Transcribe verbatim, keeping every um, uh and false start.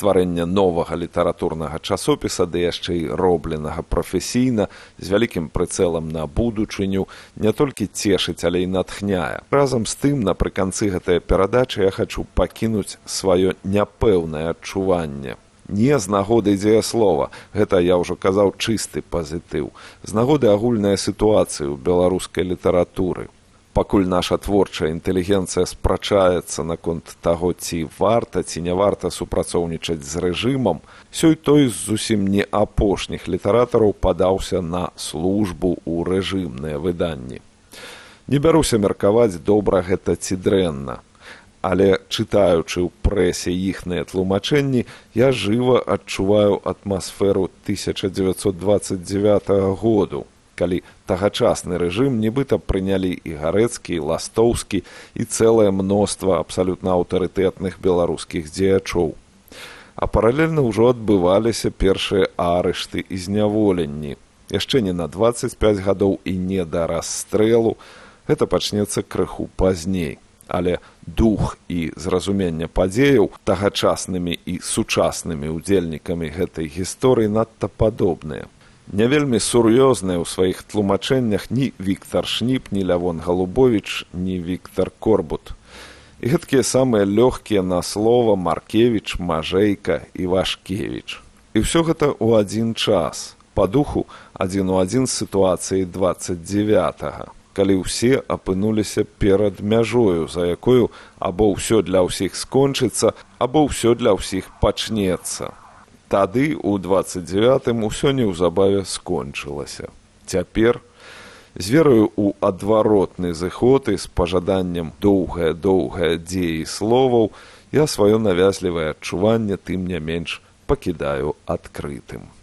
стварэння новага літаратурнага часопіса, ды яшчэ і робленага прафесійна, з вялікім прыцэлам на будучыню, не толькі цешыць, але і натхняе. Разам з тым, напрыканцы гэтай перадачы я хачу пакінуць сваё няпэўнае адчуванне. Не з нагоды дзеяслова, гэта я ўжо казаў чысты пазітыў, з нагоды агульнай сітуацыі ў беларускай літаратуры. Пакуль наша творчая інтэлігенцыя спрачаецца наконт таго, ці варта, ці не варта супрацоўнічаць з рэжымам, сёй-той з зусім не апошніх літаратараў падаўся на службу ў рэжымныя выданні. Не бяруся меркаваць, добра гэта ці дрэнна. Але, чытаючы ў прэсе іхныя тлумачэнні, я жыва адчуваю атмасферу тысяча дзевяцьсот дваццаць дзевятага году, калі тагачасны рэжым нібыта прынялі і Гарэцкі, і Ластоўскі, і цэлае мноства абсалютна аўтарытэтных беларускіх дзеячоў. А паралельна ўжо адбываліся першыя арышты і зняволенні. Яшчэ не на дваццаць пяць гадоў і не да расстрэлу, гэта пачнецца крыху пазней. Але дух і зразумення падзеяў тагачаснымі і сучаснымі ўдзельнікамі гэтай гісторыі надта падобныя. Не вельмі сур'ёзныя ў сваіх тлумачэннях ні Віктар Шніп, ні Лявон Галубовіч, ні Віктар Корбут. І гэткія самыя лёгкія на слова Маркевіч, Мажэйка і Вашкевіч. І ўсё гэта ў адзін час, па духу адзін у адзін з сітуацыяй дваццаць дзевятага. Калі ўсе апынуліся перад мяжою, за якою або ўсё для ўсіх скончыцца, або ўсё для ўсіх пачнецца. Тады, у дваццаць дзевятым, усё неўзабаве скончылася. Цяпер, з вераю ў адваротны зыход і з пажаданнем доўгае-доўгае дзеі словаў, я сваё навязлівае адчуванне тым не менш пакідаю адкрытым.